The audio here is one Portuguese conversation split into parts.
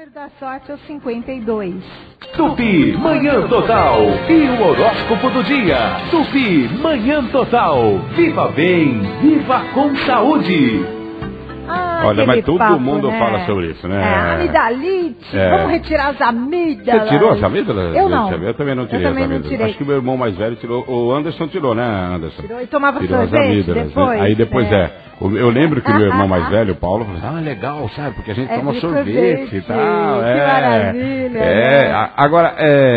número da sorte é o 52. Tupi, Manhã Total. E o horóscopo do dia. Tupi, Manhã Total. Viva bem, viva com saúde. Olha, mas todo papo, mundo né? fala sobre isso, né? Amidalite, vamos retirar as amígdalas. Você tirou as amígdalas? Eu não. Eu também não tirei as amígdalas. Acho que o meu irmão mais velho tirou. O Anderson tirou, né, Anderson? Tirou e tomava tirou sorvete as amígdalas, depois. né? Aí depois Eu lembro que o meu irmão mais velho, o Paulo, falou, legal, sabe? Porque a gente toma sorvete e tal. Que maravilha. Agora,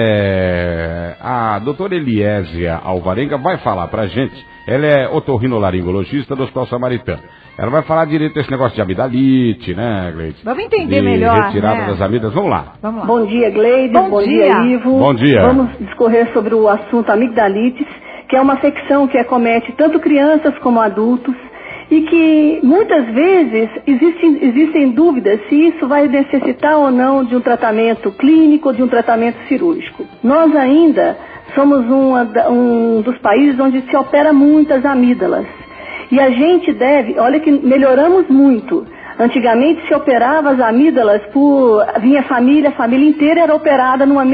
a doutora Eliesia Alvarenga vai falar pra gente. Ela é otorrinolaringologista do Hospital Samaritano. Ela vai falar direito desse negócio de amidalite, né, Gleide? Vamos entender melhor, retirada né? das amígdalas. Vamos lá. Bom dia, Gleide. Bom dia, Ivo. Bom dia. Vamos discorrer sobre o assunto amigdalites, que é uma afecção que acomete tanto crianças como adultos e que muitas vezes existem dúvidas se isso vai necessitar ou não de um tratamento clínico ou de um tratamento cirúrgico. Nós ainda somos um dos países onde se opera muitas amígdalas. E a gente deve, olha que melhoramos muito. Antigamente se operava as amígdalas vinha a família inteira era operada no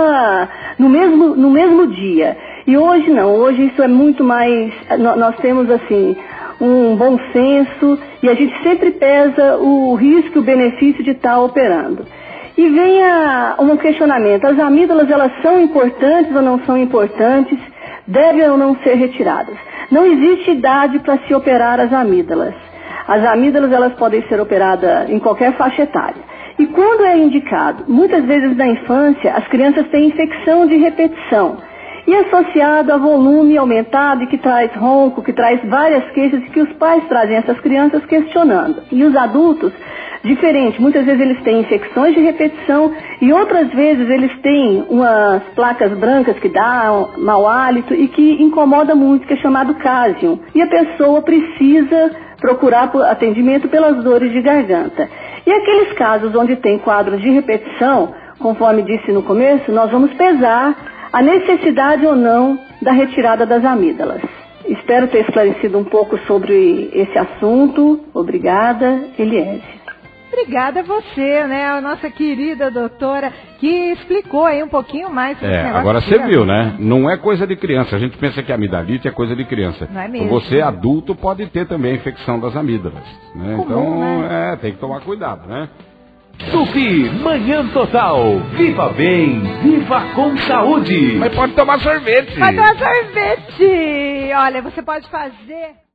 mesmo dia. E hoje não, hoje isso é muito mais, nós temos assim, um bom senso e a gente sempre pesa o risco e o benefício de estar operando. E vem um questionamento, as amígdalas elas são importantes ou não são importantes, devem ou não ser retiradas? Não existe idade para se operar as amígdalas. As amígdalas elas podem ser operadas em qualquer faixa etária. E quando é indicado? Muitas vezes na infância as crianças têm infecção de repetição. E associado a volume aumentado e que traz ronco, que traz várias queixas e que os pais trazem essas crianças questionando. E os adultos, diferente, muitas vezes eles têm infecções de repetição e outras vezes eles têm umas placas brancas que dão mau hálito e que incomoda muito, que é chamado cásium. E a pessoa precisa procurar atendimento pelas dores de garganta. E aqueles casos onde tem quadros de repetição, conforme disse no começo, nós vamos pesar a necessidade ou não da retirada das amígdalas. Espero ter esclarecido um pouco sobre esse assunto. Obrigada, Eliesia. Obrigada a você, né, a nossa querida doutora, que explicou aí um pouquinho mais sobre esse negócio. Agora você viu, né? Não é coisa de criança. A gente pensa que a amidalite é coisa de criança. Não é mesmo. Você, adulto, pode ter também a infecção das amígdalas. Né? Comum, então, né? Tem que tomar cuidado, né? Tupi, Manhã Total. Viva bem, viva com saúde. Mas pode tomar sorvete. Pode tomar sorvete. Olha, você pode fazer...